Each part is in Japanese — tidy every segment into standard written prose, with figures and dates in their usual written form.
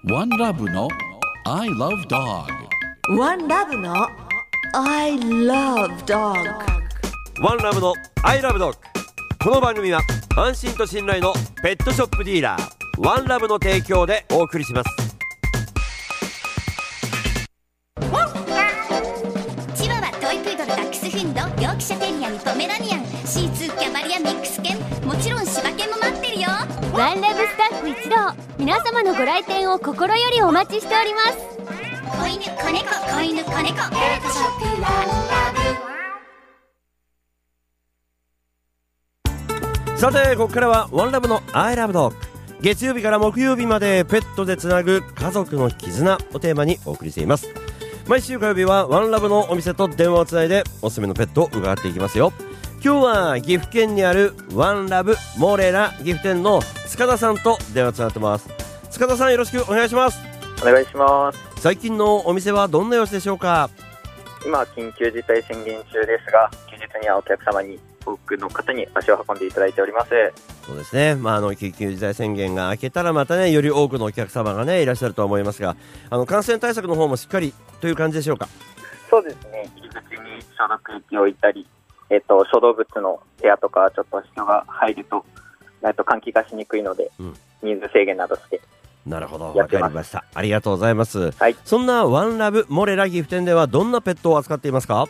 One Love の I Love Dog。 One Love の I Love Dog。 ワンラブのアイラブドッグ。この番組は安心と信頼のペットショップディーラーワンラブの提供でお送りします。 チワワ、トイプードル、ダックスフンド、ヨークシャテリアにポメラニアン、シーツー、キャバリア、ミックス犬、もちろん柴犬も待ってるよ。 ワンラブスタッフ一同、皆様のご来店を心よりお待ちしております。 子犬、子猫、子犬、子猫、ペットショップワンラブ。 さてここからはワンラブのアイラブドッグ。月曜日から木曜日までペットでつなぐ家族の絆をテーマにお送りしています。毎週火曜日はワンラブのお店と電話をつないでおすすめのペットを伺っていきますよ。今日は岐阜県にあるワンラブモレラ岐阜店の塚田さんと電話つながってます。塚田さん、よろしくお願いします。 お願いします。 最近のお店はどんな様子でしょうか？ 今緊急事態宣言中ですが、休日にはお客様に多くの方に足を運んでいただいております。 そうですね、緊急事態宣言が明けたらまたね、より多くのお客様がねいらっしゃると思いますが、感染対策の方もしっかりという感じでしょうか？ そうですね、入り口に消毒液を置いたり、小動物の部屋とかちょっと人が入ると換気がしにくいので、人数制限などして。 なるほど、わかりました。ありがとうございます、 はい、 そんなワンラブモレラ岐阜店ではどんなペットを扱っていますか？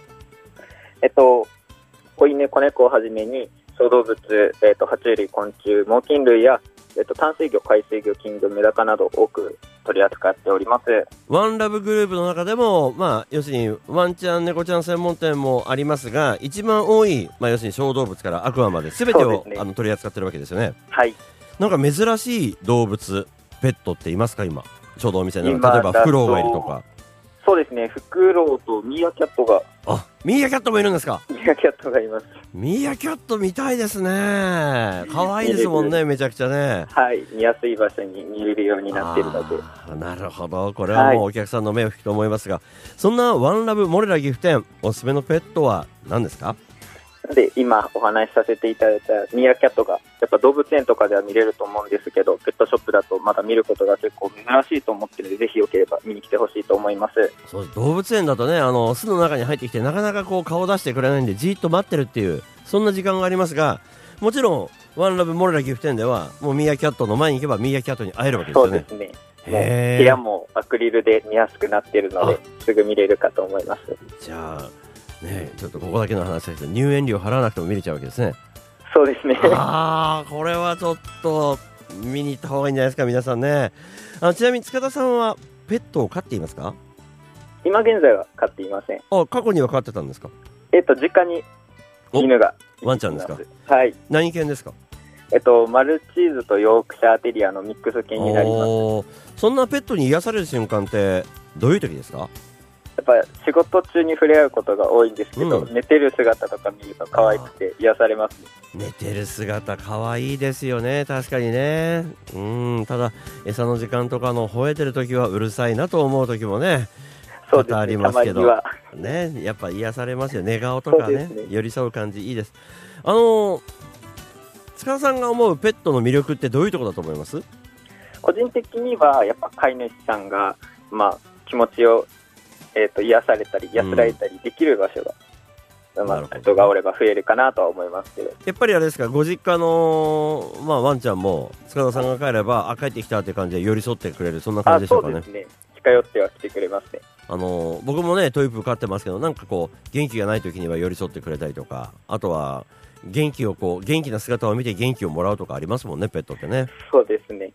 子犬、子猫をはじめに小動物、爬虫類、昆虫、猛禽類や、淡水魚、海水魚、金魚、メダカなど多く取り扱っております。 ワンラブグループの中でも、要するにワンちゃん、猫ちゃん専門店もありますが、一番多い、要するに小動物からアクアまで全てを、取り扱ってるわけですよね。 はい。 なんか珍しい動物、ペットっていますか？今ちょうどお店の例えばフクロウがいるとか。 そうですね、フクロウとミーアキャットが。 ミーアキャットもいるんですか？ ミーアキャットがいます。 ミーアキャット見たいですね。可愛いですもんね、めちゃくちゃね。 はい、見やすい場所に見れるようになっているので。 なるほど、これはもうお客さんの目を引くと思いますが、そんなワンラブモレラ岐阜店、おすすめのペットは何ですか？ で、今お話しさせていただいたミーアキャットがやっぱ動物園とかでは見れると思うんですけど、ペットショップだとまだ見ることが結構珍しいと思っているので、ぜひよければ見に来てほしいと思います。 そう、動物園だとね、巣の中に入ってきてなかなかこう顔出してくれないんでじーっと待ってるっていうそんな時間がありますが、もちろんワンラブモレラ岐阜店ではもうミーアキャットの前に行けばミーアキャットに会えるわけですよね。 そうですね、部屋もアクリルで見やすくなっているのですぐ見れるかと思います。 じゃあね、ちょっとここだけの話ですけど、入園料払わなくても見れちゃうわけですね。 そうですね。 これはちょっと見に行った方がいいんじゃないですか、皆さんね。ちなみに塚田さんはペットを飼っていますか？ 今現在は飼っていません。 過去には飼ってたんですか？ 実家に犬がワンちゃんですか？ はい。 何犬ですか？ マルチーズとヨークシャーテリアのミックス犬になります。 そんなペットに癒される瞬間ってどういう時ですか？ やっぱ仕事中に触れ合うことが多いんですけど、寝てる姿とか見ると可愛くて癒されます。 寝てる姿可愛いですよね、確かにね。ただ餌の時間とかの吠えてる時はうるさいなと思う時もね、 そうですね、 ありますけどたまね、やっぱ癒されますよ。寝顔とか ね、寄り添う感じいいです。塚田さんが思うペットの魅力ってどういうところだと思います？ 個人的にはやっぱ飼い主さんが、気持ちを癒されたり安らいたりできる場所が、人がおれば増えるかなとは思いますけど。 やっぱりあれですか、ご実家の、ワンちゃんも塚田さんが帰れば帰ってきたって感じで寄り添ってくれる、そんな感じでしょうかね。 そうですね、近寄っては来てくれますね。 僕もねトイプー飼ってますけど、なんかこう元気がない時には寄り添ってくれたりとか、あとは元気な姿を見て元気をもらうとかありますもんね、ペットってね。 そうですね。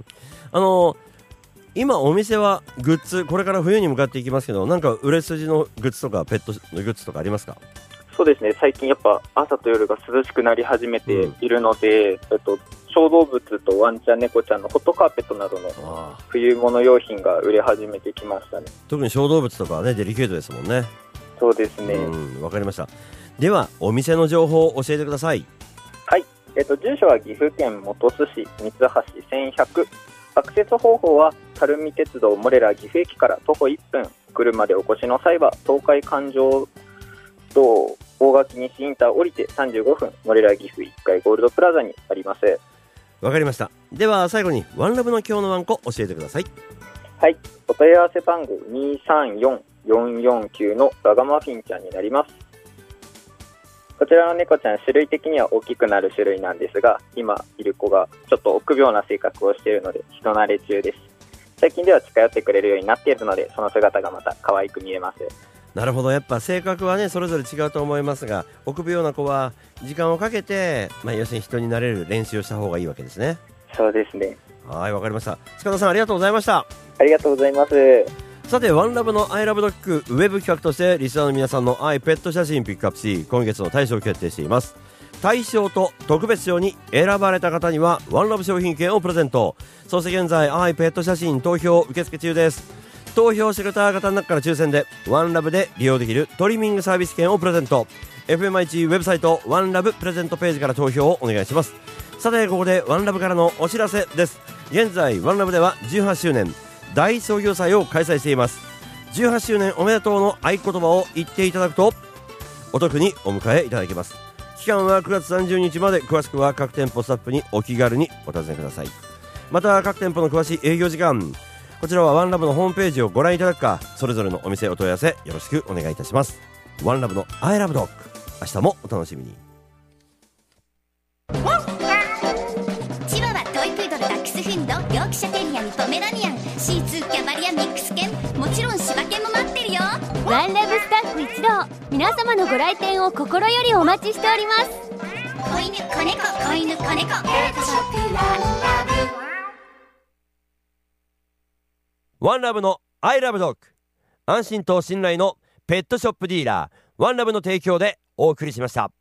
今お店はグッズ、これから冬に向かっていきますけど、なんか売れ筋のグッズとかペットのグッズとかありますか？ そうですね、最近やっぱ朝と夜が涼しくなり始めているので、小動物とワンちゃん、猫ちゃんのホットカーペットなどの冬物用品が売れ始めてきましたね。 特に小動物とかはねデリケートですもんね。 そうですね。 わかりました。ではお店の情報を教えてください。 はい、住所は岐阜県本巣市三橋1100。アクセス方法は垂水鉄道モレラ岐阜駅から徒歩1分、車でお越しの際は東海環状道大垣西インター降りて35分、モレラ岐阜1階ゴールドプラザにあります。 わかりました。では最後にワンラブの今日のワンコ教えてください。 はい、お問い合わせ番号234449のラガマフィンちゃんになります。こちらの猫ちゃん、種類的には大きくなる種類なんですが、今いる子がちょっと臆病な性格をしているので人慣れ中です。最近では近寄ってくれるようになっているので、その姿がまた可愛く見えます。 なるほど、やっぱ性格はねそれぞれ違うと思いますが、臆病な子は時間をかけて、要するに人になれる練習をした方がいいわけですね。 そうですね。 はい、わかりました。塚田さん、ありがとうございました。 ありがとうございます。 さて、ワンラブのアイラブドッグウェブ企画としてリスナーの皆さんの愛ペット写真ピックアップし、今月の大賞を決定しています。大賞と特別賞に選ばれた方にはワンラブ商品券をプレゼント。そして現在愛ペット写真投票受付中です。投票してくれた方の中から抽選でワンラブで利用できるトリミングサービス券をプレゼント。 FMI1 ウェブサイトワンラブプレゼントページから投票をお願いします。さて、ここでワンラブからのお知らせです。現在ワンラブでは18周年大創業祭を開催しています。18周年おめでとうの合言葉を言っていただくとお得にお迎えいただけます。期間は9月30日まで。詳しくは各店舗スタッフにお気軽にお尋ねください。また各店舗の詳しい営業時間、こちらはワンラブのホームページをご覧いただくか、それぞれのお店お問い合わせよろしくお願いいたします。ワンラブのアイラブドッグ、明日もお楽しみに。 チワワ、トイプードル、ダックスフンド、ヨークシャテリアにポメラニアン、シーツー、キャバリア、ミックス犬、もちろん柴犬も待ってるよ。 ワンラブスタッフ一同、皆様のご来店を心よりお待ちしております。 子犬、子猫、子犬、子猫、ペットショップワンラブ。 ワンラブのアイラブドッグ、安心と信頼のペットショップディーラーワンラブの提供でお送りしました。